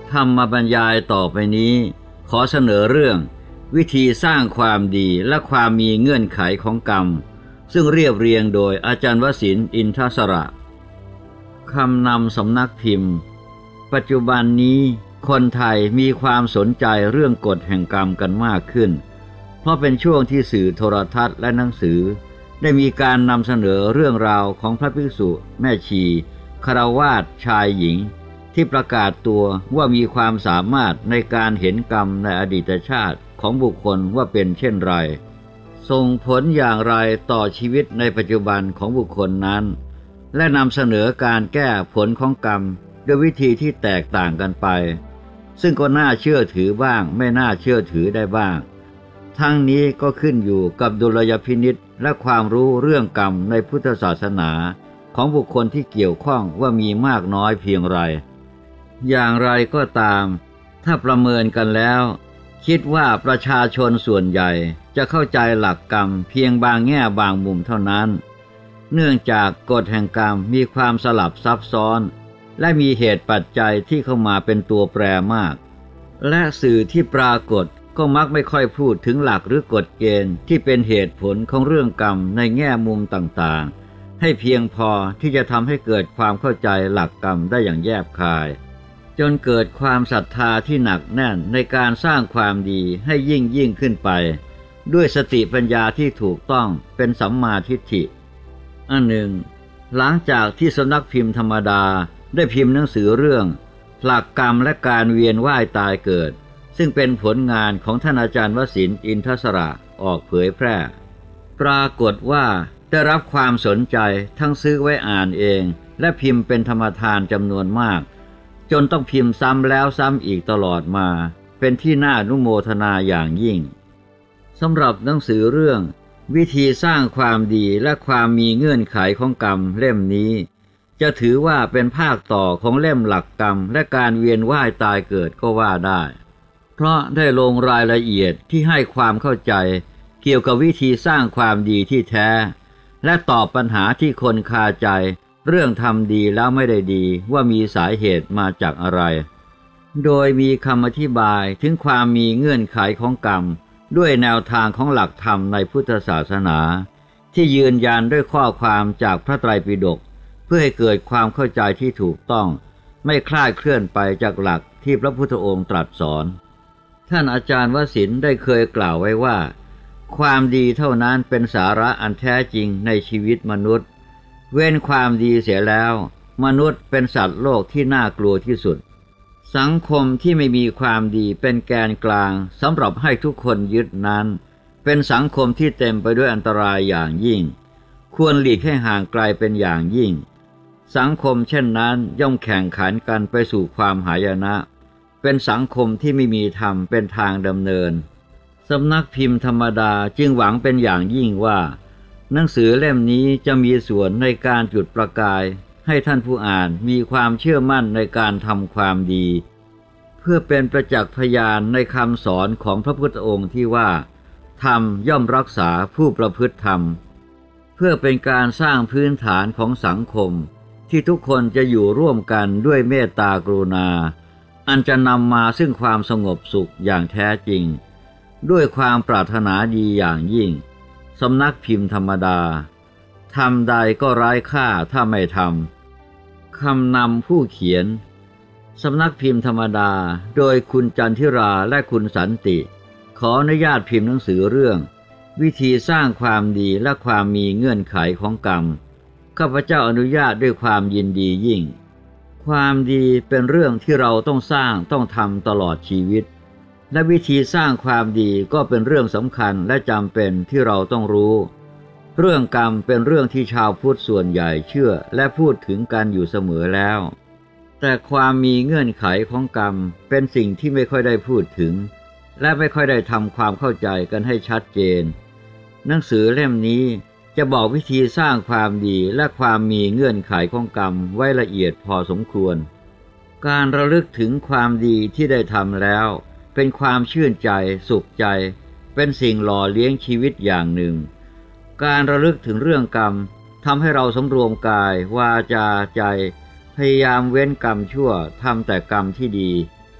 ธรรมบรรยายต่อไปนี้ขอเสนอเรื่องวิธีสร้างความดีและความมีเงื่อนไขของกรรมซึ่งเรียบเรียงโดยอาจารย์วสินทร์ อินทสระคำนำสำนักพิมพ์ปัจจุบันนี้คนไทยมีความสนใจเรื่องกฎแห่งกรรมกันมากขึ้นเพราะเป็นช่วงที่สื่อโทรทัศน์และหนังสือได้มีการนำเสนอเรื่องราวของพระภิกษุแม่ชีฆราวาสชายหญิงที่ประกาศตัวว่ามีความสามารถในการเห็นกรรมในอดีตชาติของบุคคลว่าเป็นเช่นไรส่งผลอย่างไรต่อชีวิตในปัจจุบันของบุคคลนั้นและนำเสนอการแก้ผลของกรรมด้วยวิธีที่แตกต่างกันไปซึ่งก็น่าเชื่อถือบ้างไม่น่าเชื่อถือได้บ้างทั้งนี้ก็ขึ้นอยู่กับดุลยพินิจและความรู้เรื่องกรรมในพุทธศาสนาของบุคคลที่เกี่ยวข้องว่ามีมากน้อยเพียงไรอย่างไรก็ตามถ้าประเมินกันแล้วคิดว่าประชาชนส่วนใหญ่จะเข้าใจหลักกรรมเพียงบางแง่บางมุมเท่านั้นเนื่องจากกฎแห่งกรรมมีความสลับซับซ้อนและมีเหตุปัจจัยที่เข้ามาเป็นตัวแปรมากและสื่อที่ปรากฏก็มักไม่ค่อยพูดถึงหลักหรือกฎเกณฑ์ที่เป็นเหตุผลของเรื่องกรรมในแง่มุมต่างๆให้เพียงพอที่จะทำให้เกิดความเข้าใจหลักกรรมได้อย่างแยบคายจนเกิดความศรัทธาที่หนักแน่นในการสร้างความดีให้ยิ่งขึ้นไปด้วยสติปัญญาที่ถูกต้องเป็นสัมมาทิฏฐิอันหนึ่งหลังจากที่สำนักพิมพ์ธรรมดาได้พิมพ์หนังสือเรื่องหลักกรรมและการเวียนว่ายตายเกิดซึ่งเป็นผลงานของท่านอาจารย์วสินทร์ อินทสระออกเผยแพร่ปรากฏว่าได้รับความสนใจทั้งซื้อไว้อ่านเองและพิมพ์เป็นธรรมทานจำนวนมากจนต้องพิมพ์ซ้ำแล้วซ้ำอีกตลอดมาเป็นที่น่าอนุโมทนาอย่างยิ่งสำหรับหนังสือเรื่องวิธีสร้างความดีและความมีเงื่อนไขของกรรมเล่มนี้จะถือว่าเป็นภาคต่อของเล่มหลักกรรมและการเวียนว่ายตายเกิดก็ว่าได้เพราะได้ลงรายละเอียดที่ให้ความเข้าใจเกี่ยวกับวิธีสร้างความดีที่แท้และตอบปัญหาที่คนคาใจเรื่องทำดีแล้วไม่ได้ดีว่ามีสาเหตุมาจากอะไรโดยมีคำอธิบายถึงความมีเงื่อนไขของกรรมด้วยแนวทางของหลักธรรมในพุทธศาสนาที่ยืนยันด้วยข้อความจากพระไตรปิฎกเพื่อให้เกิดความเข้าใจที่ถูกต้องไม่คลาดเคลื่อนไปจากหลักที่พระพุทธองค์ตรัสสอนท่านอาจารย์วสินทร์ได้เคยกล่าวไว้ว่าความดีเท่านั้นเป็นสาระอันแท้จริงในชีวิตมนุษย์เว้นความดีเสียแล้วมนุษย์เป็นสัตว์โลกที่น่ากลัวที่สุดสังคมที่ไม่มีความดีเป็นแกนกลางสำหรับให้ทุกคนยึดนั้นเป็นสังคมที่เต็มไปด้วยอันตรายอย่างยิ่งควรหลีกให้ห่างไกลเป็นอย่างยิ่งสังคมเช่นนั้นย่อมแข่งขันกันไปสู่ความหายนะเป็นสังคมที่ไม่มีธรรมเป็นทางดำเนินสำนักพิมพ์ธรรมดาจึงหวังเป็นอย่างยิ่งว่าหนังสือเล่มนี้จะมีส่วนในการจุดประกายให้ท่านผู้อ่านมีความเชื่อมั่นในการทำความดีเพื่อเป็นประจักษ์พยานในคำสอนของพระพุทธองค์ที่ว่าธรรมย่อมรักษาผู้ประพฤติธรรมเพื่อเป็นการสร้างพื้นฐานของสังคมที่ทุกคนจะอยู่ร่วมกันด้วยเมตตากรุณาอันจะนำมาซึ่งความสงบสุขอย่างแท้จริงด้วยความปรารถนาดีอย่างยิ่งสำนักพิมพ์ธรรมดาทำใดก็ไร้ค่าถ้าไม่ทำคำนำผู้เขียนสำนักพิมพ์ธรรมดาโดยคุณจันทิราและคุณสันติขออนุญาตพิมพ์หนังสือเรื่องวิธีสร้างความดีและความมีเงื่อนไขของกรรมข้าพเจ้าอนุญาตด้วยความยินดียิ่งความดีเป็นเรื่องที่เราต้องสร้างต้องทำตลอดชีวิตและวิธีสร้างความดีก็เป็นเรื่องสำคัญและจำเป็นที่เราต้องรู้เรื่องกรรมเป็นเรื่องที่ชาวพุทธส่วนใหญ่เชื่อและพูดถึงกันอยู่เสมอแล้วแต่ความมีเงื่อนไขของกรรมเป็นสิ่งที่ไม่ค่อยได้พูดถึงและไม่ค่อยได้ทำความเข้าใจกันให้ชัดเจนหนังสือเล่มนี้จะบอกวิธีสร้างความดีและความมีเงื่อนไขของกรรมไว้ละเอียดพอสมควรการระลึกถึงความดีที่ได้ทำแล้วเป็นความชื่นใจสุขใจเป็นสิ่งหล่อเลี้ยงชีวิตอย่างหนึ่งการระลึกถึงเรื่องกรรมทำให้เราสำรวมกายวาจาใจพยายามเว้นกรรมชั่วทำแต่กรรมที่ดี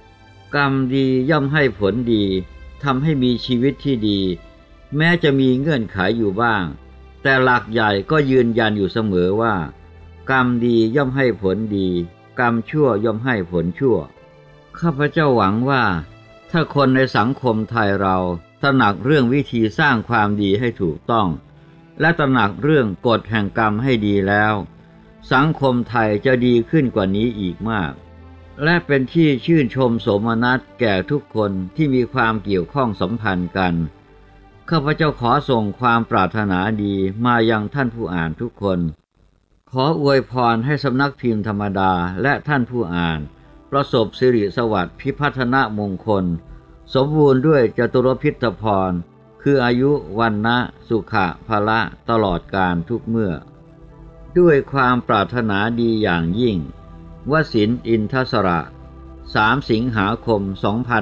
กรรมดีย่อมให้ผลดีทำให้มีชีวิตที่ดีแม้จะมีเงื่อนไขอยู่บ้างแต่หลักใหญ่ก็ยืนยันอยู่เสมอว่ากรรมดีย่อมให้ผลดีกรรมชั่วย่อมให้ผลชั่วข้าพเจ้าหวังว่าถ้าคนในสังคมไทยเราตระหนักเรื่องวิธีสร้างความดีให้ถูกต้องและตระหนักเรื่องกฎแห่งกรรมให้ดีแล้วสังคมไทยจะดีขึ้นกว่านี้อีกมากและเป็นที่ชื่นชมโสมนัสแก่ทุกคนที่มีความเกี่ยวข้องสัมพันธ์กันข้าพเจ้าขอส่งความปรารถนาดีมายังท่านผู้อ่านทุกคนขออวยพรให้สำนักพิมพ์ธรรมดาและท่านผู้อ่านประสบสิริสวัสดิ์พิพัฒนมงคลสมบูรณ์ด้วยจตุรพิธพรคืออายุวันนะสุขะพละตลอดกาลทุกเมื่อด้วยความปรารถนาดีอย่างยิ่งวสินทร์ อินทสระ 3 สิงหาคม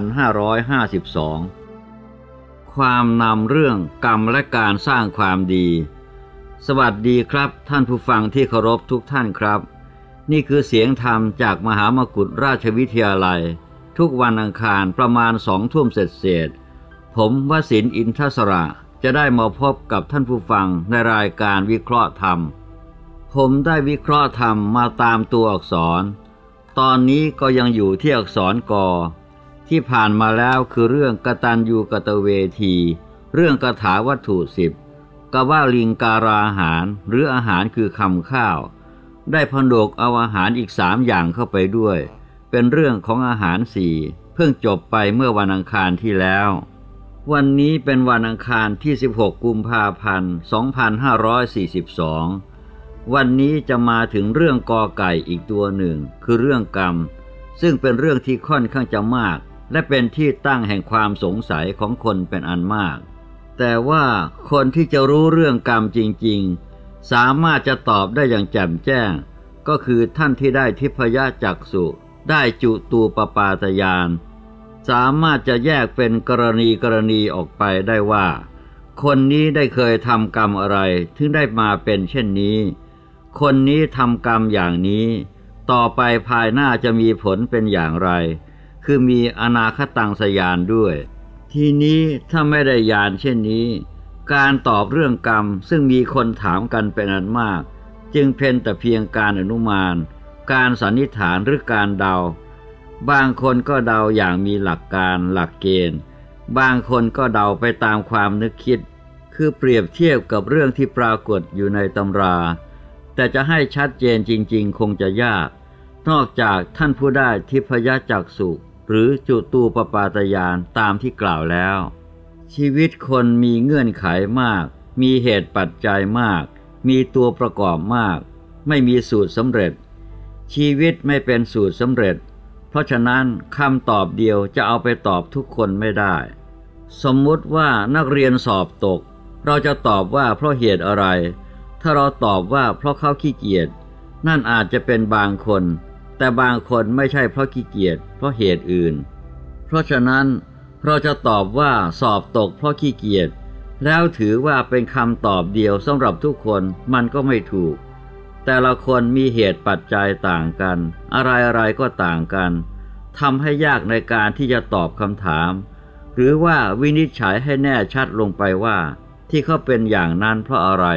2552ความนำเรื่องกรรมและการสร้างความดีสวัสดีครับท่านผู้ฟังที่เคารพทุกท่านครับนี่คือเสียงธรรมจากมหามกุฏราชวิทยาลัยทุกวันอังคารประมาณ20:00 นเศษผมวสินทร์ อินทสระจะได้มาพบกับท่านผู้ฟังในรายการวิเคราะห์ธรรมผมได้วิเคราะห์ธรรมมาตามตัวอักษรตอนนี้ก็ยังอยู่ที่อักษรกที่ผ่านมาแล้วคือเรื่องกตัญญูกตเวทีเรื่องคาถาวัตถุ10กว่าลิงการาหารหรืออาหารคือคำข้าวได้ผนวกเอาอาหารอีก3อย่างเข้าไปด้วยเป็นเรื่องของอาหาร4เพิ่งจบไปเมื่อวันอังคารที่แล้ววันนี้เป็นวันอังคารที่16 กุมภาพันธ์ 2542วันนี้จะมาถึงเรื่องกอไก่อีกตัวหนึ่งคือเรื่องกรรมซึ่งเป็นเรื่องที่ค่อนข้างจะมากและเป็นที่ตั้งแห่งความสงสัยของคนเป็นอันมากแต่ว่าคนที่จะรู้เรื่องกรรมจริงๆสามารถจะตอบได้อย่างแจ่มแจ้งก็คือท่านที่ได้ทิพยจักษุได้จุตูปปาตญาณสามารถจะแยกเป็นกรณีออกไปได้ว่าคนนี้ได้เคยทำกรรมอะไรถึงได้มาเป็นเช่นนี้คนนี้ทำกรรมอย่างนี้ต่อไปภายหน้าจะมีผลเป็นอย่างไรคือมีอนาคตังสญาณด้วยทีนี้ถ้าไม่ได้ญาณเช่นนี้การตอบเรื่องกรรมซึ่งมีคนถามกันเป็นอันมากจึงเป็นแต่เพียงการอนุมานการสันนิษฐานหรือการเดาบางคนก็เดาอย่างมีหลักการหลักเกณฑ์บางคนก็เดาไปตามความนึกคิดคือเปรียบเทียบกับเรื่องที่ปรากฏอยู่ในตำราแต่จะให้ชัดเจนจริงๆคงจะยากนอกจากท่านผู้ได้ทิพยจักษุหรือจุตูปปาตญาณตามที่กล่าวแล้วชีวิตคนมีเงื่อนไขมากมีเหตุปัจจัยมากมีตัวประกอบมากไม่มีสูตรสำเร็จชีวิตไม่เป็นสูตรสำเร็จเพราะฉะนั้นคำตอบเดียวจะเอาไปตอบทุกคนไม่ได้สมมุติว่านักเรียนสอบตกเราจะตอบว่าเพราะเหตุอะไรถ้าเราตอบว่าเพราะเขาขี้เกียจนั่นอาจจะเป็นบางคนแต่บางคนไม่ใช่เพราะขี้เกียจเพราะเหตุอื่นเพราะฉะนั้นเราจะตอบว่าสอบตกเพราะขี้เกียจแล้วถือว่าเป็นคำตอบเดียวสำหรับทุกคนมันก็ไม่ถูกแต่ละคนมีเหตุปัจจัยต่างกันอะไรๆก็ต่างกันทำให้ยากในการที่จะตอบคำถามหรือว่าวินิจฉัยให้แน่ชัดลงไปว่าที่เขาเป็นอย่างนั้นเพราะอะไร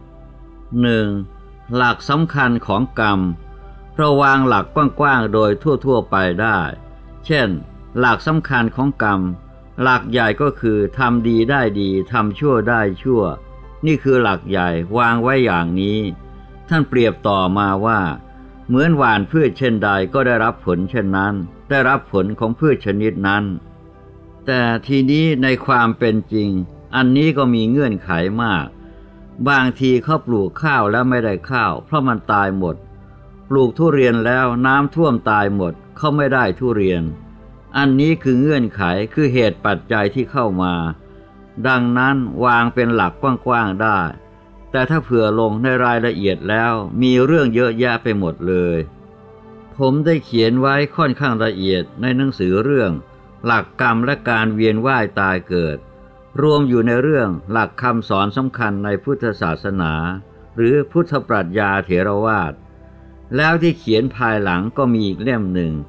1. หลักสำคัญของกรรมเราวางหลักกว้างๆโดยทั่วๆไปได้เช่นหลักสำคัญของกรรมหลักใหญ่ก็คือทำดีได้ดีทำชั่วได้ชั่วนี่คือหลักใหญ่วางไว้อย่างนี้ท่านเปรียบต่อมาว่าเหมือนหว่านพืชเช่นใดก็ได้รับผลเช่นนั้นได้รับผลของพืชชนิดนั้นแต่ทีนี้ในความเป็นจริงอันนี้ก็มีเงื่อนไขมากบางทีเขาปลูกข้าวแล้วไม่ได้ข้าวเพราะมันตายหมดปลูกทุเรียนแล้วน้ำท่วมตายหมดเขาไม่ได้ทุเรียนอันนี้คือเงื่อนไขคือเหตุปัจจัยที่เข้ามาดังนั้นวางเป็นหลักกว้างๆได้แต่ถ้าเผื่อลงในรายละเอียดแล้วมีเรื่องเยอะแยะไปหมดเลยผมได้เขียนไว้ค่อนข้างละเอียดในหนังสือเรื่องหลักกรรมและการเวียนว่ายตายเกิดรวมอยู่ในเรื่องหลักคำสอนสำคัญในพุทธศาสนาหรือพุทธปรัชญาเถรวาทแล้วที่เขียนภายหลังก็มีอีกเล่มหนึ่ง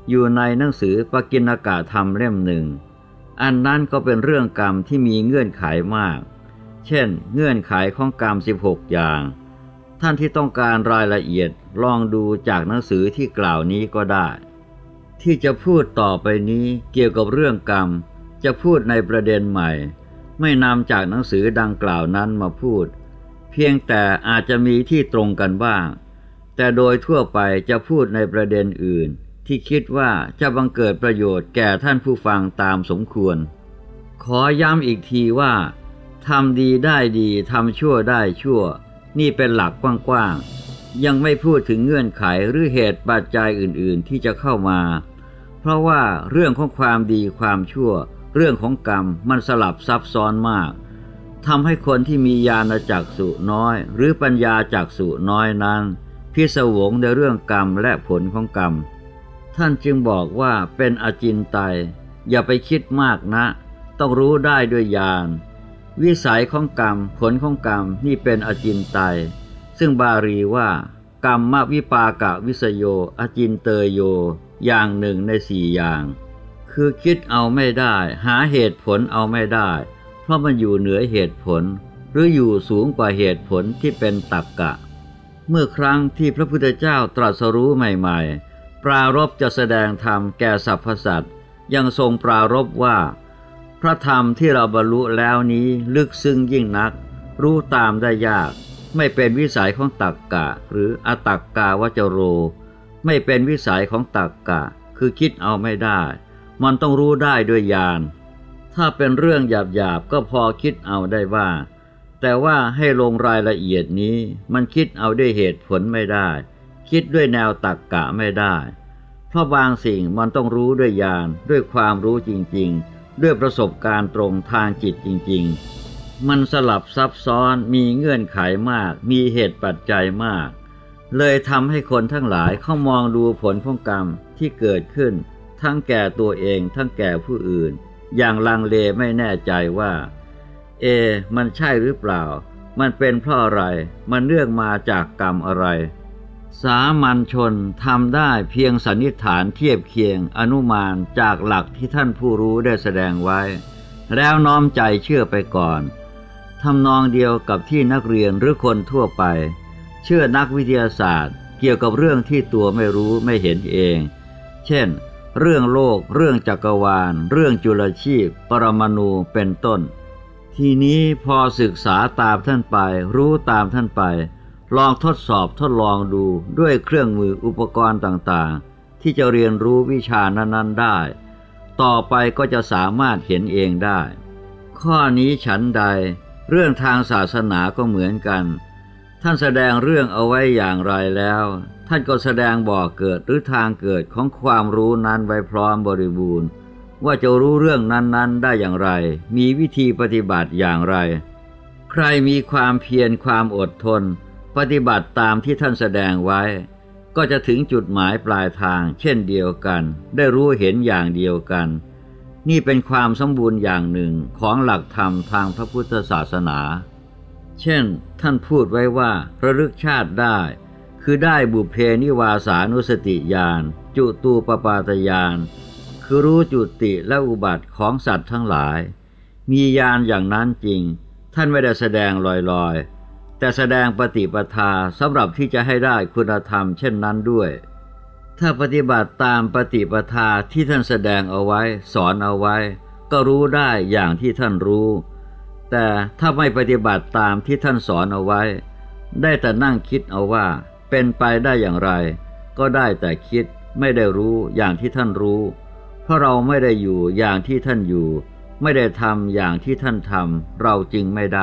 อยู่ในหนังสือปกิณกธรรมเล่มหนึ่งอันนั้นก็เป็นเรื่องกรรมที่มีเงื่อนไขมากเช่นเงื่อนไขของกรรม16อย่างท่านที่ต้องการรายละเอียดลองดูจากหนังสือที่กล่าวนี้ก็ได้ที่จะพูดต่อไปนี้เกี่ยวกับเรื่องกรรมจะพูดในประเด็นใหม่ไม่นำจากหนังสือดังกล่าวนั้นมาพูดเพียงแต่อาจจะมีที่ตรงกันบ้างแต่โดยทั่วไปจะพูดในประเด็นอื่นที่คิดว่าจะบังเกิดประโยชน์แก่ท่านผู้ฟังตามสมควรขอย้ำอีกทีว่าทำดีได้ดีทำชั่วได้ชั่วนี่เป็นหลักกว้างๆยังไม่พูดถึงเงื่อนไขหรือเหตุปัจจัยอื่นๆที่จะเข้ามาเพราะว่าเรื่องของความดีความชั่วเรื่องของกรรมมันสลับซับซ้อนมากทำให้คนที่มีญาณจักษุน้อยหรือปัญญาจักษุน้อยนั้นพิศวงในเรื่องกรรมและผลของกรรมท่านจึงบอกว่าเป็นอจินไตยอย่าไปคิดมากนะต้องรู้ได้ด้วยญาณวิสัยของกรรมผลของกรรมนี่เป็นอจินไตยซึ่งบาลีว่ากรรมวิปากวิสโยอจินเตยโยอย่างหนึ่งใน4อย่างคือคิดเอาไม่ได้หาเหตุผลเอาไม่ได้เพราะมันอยู่เหนือเหตุผลหรืออยู่สูงกว่าเหตุผลที่เป็นตรรกะเมื่อครั้งที่พระพุทธเจ้าตรัสรู้ใหม่ๆปรารภจะแสดงธรรมแก่สรรพสัตว์ยังทรงปรารภว่าพระธรรมที่เราบรรลุแล้วนี้ลึกซึ้งยิ่งนักรู้ตามได้ยากไม่เป็นวิสัยของตรรกะหรืออตักกาวจโรไม่เป็นวิสัยของตรรกะคือคิดเอาไม่ได้มันต้องรู้ได้ด้วยญาณถ้าเป็นเรื่องหยาบๆก็พอคิดเอาได้ว่าแต่ว่าให้ลงรายละเอียดนี้มันคิดเอาด้วยเหตุผลไม่ได้คิดด้วยแนวตรรกะไม่ได้เพราะบางสิ่งมันต้องรู้ด้วยญาณด้วยความรู้จริงๆด้วยประสบการณ์ตรงทางจิตจริงๆมันสลับซับซ้อนมีเงื่อนไขมากมีเหตุปัจจัยมากเลยทำให้คนทั้งหลายเข้ามองดูผลของกรรมที่เกิดขึ้นทั้งแก่ตัวเองทั้งแก่ผู้อื่นอย่างลังเลไม่แน่ใจว่ามันใช่หรือเปล่ามันเป็นเพราะอะไรมันเนื่องมาจากกรรมอะไรสามัญชนทำได้เพียงสันนิษฐานเทียบเคียงอนุมานจากหลักที่ท่านผู้รู้ได้แสดงไว้แล้วน้อมใจเชื่อไปก่อนทำนองเดียวกับที่นักเรียนหรือคนทั่วไปเชื่อนักวิทยาศาสตร์เกี่ยวกับเรื่องที่ตัวไม่รู้ไม่เห็นเองเช่นเรื่องโลกเรื่องจักรวาลเรื่องจุลชีพปรมาณูเป็นต้นทีนี้พอศึกษาตามท่านไปรู้ตามท่านไปลองทดสอบทดลองดูด้วยเครื่องมืออุปกรณ์ต่างๆที่จะเรียนรู้วิชานั้นๆได้ต่อไปก็จะสามารถเห็นเองได้ข้อนี้ฉันใดเรื่องทางศาสนาก็เหมือนกันท่านแสดงเรื่องเอาไว้อย่างไรแล้วท่านก็แสดงบ่อเกิดหรือทางเกิดของความรู้นั้นไว้พร้อมบริบูรณ์ว่าจะรู้เรื่องนั้นๆได้อย่างไรมีวิธีปฏิบัติอย่างไรใครมีความเพียรความอดทนปฏิบัติตามที่ท่านแสดงไว้ก็จะถึงจุดหมายปลายทางเช่นเดียวกันได้รู้เห็นอย่างเดียวกันนี่เป็นความสมบูรณ์อย่างหนึ่งของหลักธรรมทางพระพุทธศาสนาเช่นท่านพูดไว้ว่าระลึกชาติได้คือได้บุพเพนิวาสานุสติญาณจุตูปปาตญาณคือรู้จุติและอุบัติของสัตว์ทั้งหลายมีญาณอย่างนั้นจริงท่านไม่ได้แสดงลอยๆแต่แสดงปฏิปทาสำหรับที่จะให้ได้คุณธรรมเช่นนั้นด้วยถ้าปฏิบัติตามปฏิปทาที่ท่านแสดงเอาไว้สอนเอาไว้ก็รู้ได้อย่างที่ท่านรู้แต่ถ้าไม่ปฏิบัติตามที่ท่านสอนเอาไว้ได้แต่นั่งคิดเอาว่าเป็นไปได้อย่างไรก็ได้แต่คิดไม่ได้รู้อย่างที่ท่านรู้เพราะเราไม่ได้อยู่อย่างที่ท่านอยู่ไม่ได้ทำอย่างที่ท่านทำเราจึงไม่ได้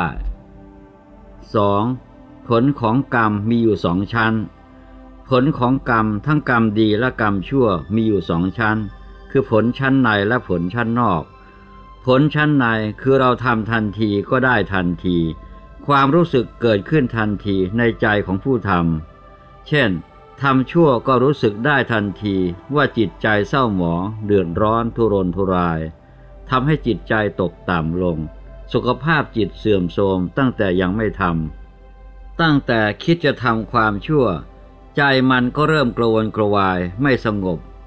2. ผลของกรรมมีอยู่2 ชั้นผลของกรรมทั้งกรรมดีและกรรมชั่วมีอยู่2 ชั้นคือผลชั้นในและผลชั้นนอกผลชั้นในคือเราทำทันทีก็ได้ทันทีความรู้สึกเกิดขึ้นทันทีในใจของผู้ทำเช่นทำชั่วก็รู้สึกได้ทันทีว่าจิตใจเศร้าหมองเดือดร้อนทุรนทุรายทำให้จิตใจตกต่ำลงสุขภาพจิตเสื่อมโทรมตั้งแต่ยังไม่ทำตั้งแต่คิดจะทำความชั่วใจมันก็เริ่มกระวนกระวายไม่สงบ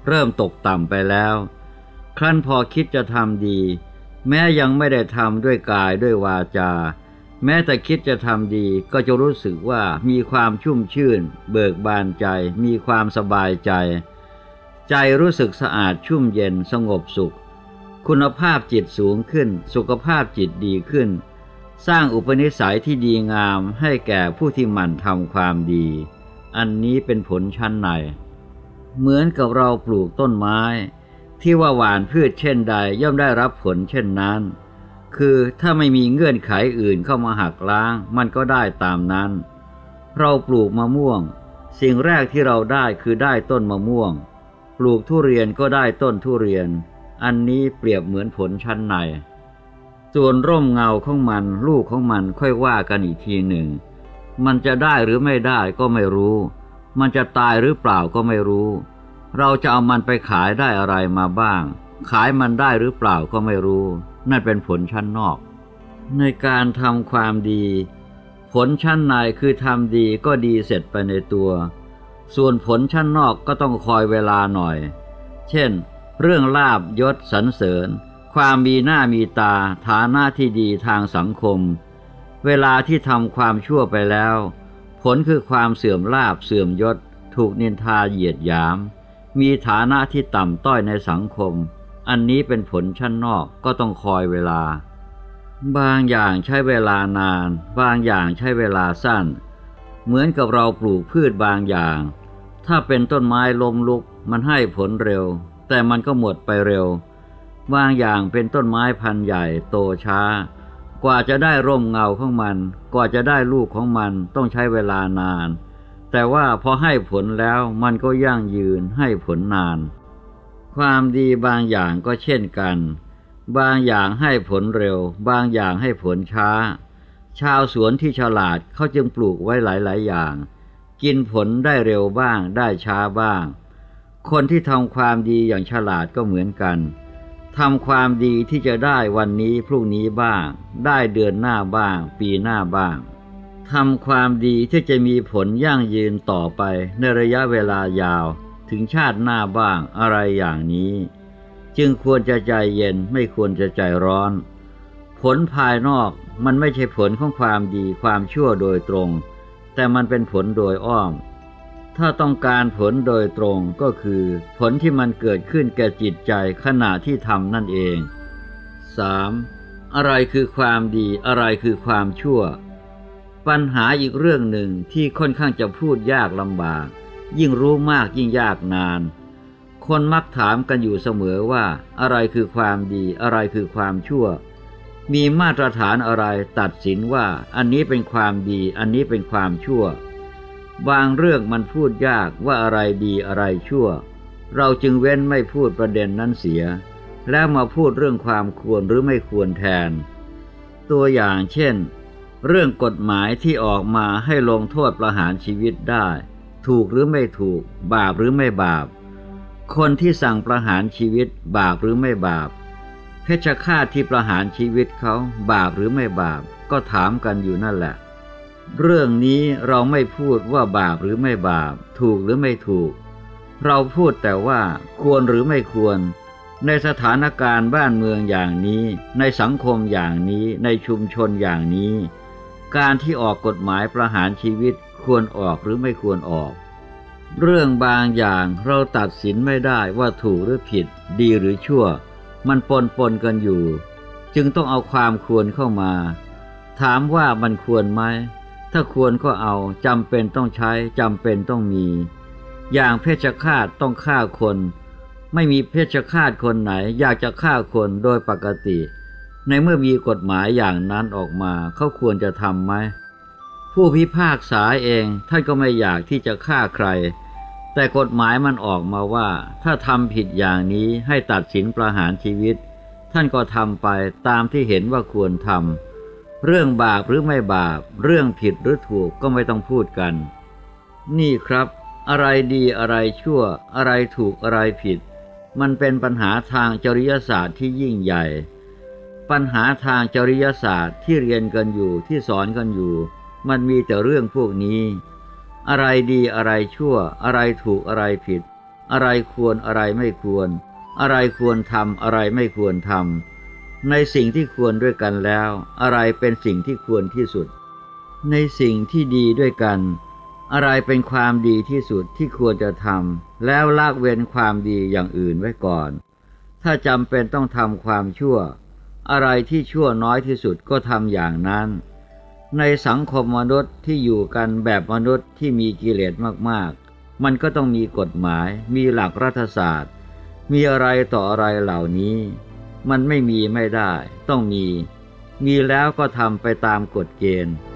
เริ่มตกต่ำไปแล้วครั้นพอคิดจะทำดีแม้ยังไม่ได้ทำด้วยกายด้วยวาจาแม้แต่คิดจะทำดีก็จะรู้สึกว่ามีความชุ่มชื่นเบิกบานใจมีความสบายใจใจรู้สึกสะอาดชุ่มเย็นสงบสุขคุณภาพจิตสูงขึ้นสุขภาพจิตดีขึ้นสร้างอุปนิสัยที่ดีงามให้แก่ผู้ที่หมั่นทำความดีอันนี้เป็นผลชั้นในเหมือนกับเราปลูกต้นไม้ที่ว่าหว่านพืชเช่นใดย่อมได้รับผลเช่นนั้นคือถ้าไม่มีเงื่อนไขอื่นเข้ามาหักล้างมันก็ได้ตามนั้นเราปลูกมะม่วงสิ่งแรกที่เราได้คือได้ต้นมะม่วงปลูกทุเรียนก็ได้ต้นทุเรียนอันนี้เปรียบเหมือนผลชั้นในส่วนร่มเงาของมันลูกของมันค่อยว่ากันอีกทีหนึ่งมันจะได้หรือไม่ได้ก็ไม่รู้มันจะตายหรือเปล่าก็ไม่รู้เราจะเอามันไปขายได้อะไรมาบ้างขายมันได้หรือเปล่าก็ไม่รู้นั่นเป็นผลชั้นนอกในการทำความดีผลชั้นในคือทำดีก็ดีเสร็จไปในตัวส่วนผลชั้นนอกก็ต้องคอยเวลาหน่อยเช่นเรื่องลาภยศสรรเสริญความมีหน้ามีตาฐานะที่ดีทางสังคมเวลาที่ทำความชั่วไปแล้วผลคือความเสื่อมลาภเสื่อมยศถูกนินทาเหยียดหยามมีฐานะที่ต่ำต้อยในสังคมอันนี้เป็นผลชั้นนอกก็ต้องคอยเวลาบางอย่างใช้เวลานานบางอย่างใช้เวลาสั้นเหมือนกับเราปลูกพืชบางอย่างถ้าเป็นต้นไม้ล้มลุกมันให้ผลเร็วแต่มันก็หมดไปเร็วบางอย่างเป็นต้นไม้พันธุ์ใหญ่โตช้ากว่าจะได้ร่มเงาของมันกว่าจะได้ลูกของมันต้องใช้เวลานานแต่ว่าพอให้ผลแล้วมันก็ยั่งยืนให้ผลนานความดีบางอย่างก็เช่นกันบางอย่างให้ผลเร็วบางอย่างให้ผลช้าชาวสวนที่ฉลาดเขาจึงปลูกไว้หลายๆอย่างกินผลได้เร็วบ้างได้ช้าบ้างคนที่ทำความดีอย่างฉลาดก็เหมือนกันทำความดีที่จะได้วันนี้พรุ่งนี้บ้างได้เดือนหน้าบ้างปีหน้าบ้างทำความดีที่จะมีผลยั่งยืนต่อไปในระยะเวลายาวถึงชาติหน้าบ้างอะไรอย่างนี้จึงควรจะใจเย็นไม่ควรจะใจร้อนผลภายนอกมันไม่ใช่ผลของความดีความชั่วโดยตรงแต่มันเป็นผลโดยอ้อมถ้าต้องการผลโดยตรงก็คือผลที่มันเกิดขึ้นแก่จิตใจขณะที่ทำนั่นเอง 3. อะไรคือความดีอะไรคือความชั่วปัญหาอีกเรื่องหนึ่งที่ค่อนข้างจะพูดยากลำบากยิ่งรู้มากยิ่งยากนานคนมักถามกันอยู่เสมอว่าอะไรคือความดีอะไรคือความชั่วมีมาตรฐานอะไรตัดสินว่าอันนี้เป็นความดีอันนี้เป็นความชั่วบางเรื่องมันพูดยากว่าอะไรดีอะไรชั่วเราจึงเว้นไม่พูดประเด็นนั้นเสียแล้วมาพูดเรื่องความควรหรือไม่ควรแทนตัวอย่างเช่นเรื่องกฎหมายที่ออกมาให้ลงโทษประหารชีวิตได้ถูกหรือไม่ถูกบาปหรือไม่บาปคนที่สั่งประหารชีวิตบาปหรือไม่บาปเพชฌฆาตที่ประหารชีวิตเขาบาปหรือไม่บาปก็ถามกันอยู่นั่นแหละเรื่องนี้เราไม่พูดว่าบาปหรือไม่บาปถูกหรือไม่ถูกเราพูดแต่ว่าควรหรือไม่ควรในสถานการณ์บ้านเมืองอย่างนี้ในสังคมอย่างนี้ในชุมชนอย่างนี้การที่ออกกฎหมายประหารชีวิตควรออกหรือไม่ควรออกเรื่องบางอย่างเราตัดสินไม่ได้ว่าถูกหรือผิดดีหรือชั่วมันปนกันอยู่จึงต้องเอาความควรเข้ามาถามว่ามันควรไหมถ้าควรก็เอาจำเป็นต้องใช้จำเป็นต้องมีอย่างเพชฌฆาตต้องฆ่าคนไม่มีเพชฌฆาตคนไหนอยากจะฆ่าคนโดยปกติในเมื่อมีกฎหมายอย่างนั้นออกมาเขาควรจะทำไหมผู้พิพากษาเองท่านก็ไม่อยากที่จะฆ่าใครแต่กฎหมายมันออกมาว่าถ้าทำผิดอย่างนี้ให้ตัดสินประหารชีวิตท่านก็ทำไปตามที่เห็นว่าควรทำเรื่องบาปหรือไม่บาปเรื่องผิดหรือถูกก็ไม่ต้องพูดกันนี่ครับอะไรดีอะไรชั่วอะไรถูกอะไรผิดมันเป็นปัญหาทางจริยศาสตร์ที่ยิ่งใหญ่ปัญหาทางจริยศาสตร์ที่เรียนกันอยู่ที่สอนกันอยู่มันมีแต่เรื่องพวกนี้อะไรดีอะไรชั่วอะไรถูกอะไรผิดอะไรควรอะไรไม่ควรอะไรควรทำอะไรไม่ควรทำในสิ่งที่ควรด้วยกันแล้วอะไรเป็นสิ่งที่ควรที่สุดในสิ่งที่ดีด้วยกันอะไรเป็นความดีที่สุดที่ควรจะทำแล้วละเว้นความดีอย่างอื่นไว้ก่อนถ้าจำเป็นต้องทำความชั่วอะไรที่ชั่วน้อยที่สุดก็ทำอย่างนั้นในสังคมมนุษย์ที่อยู่กันแบบมนุษย์ที่มีกิเลสมากๆมันก็ต้องมีกฎหมายมีหลักรัฐศาสตร์มีอะไรต่ออะไรเหล่านี้มันไม่มีไม่ได้ต้องมีแล้วก็ทำไปตามกฎเกณฑ์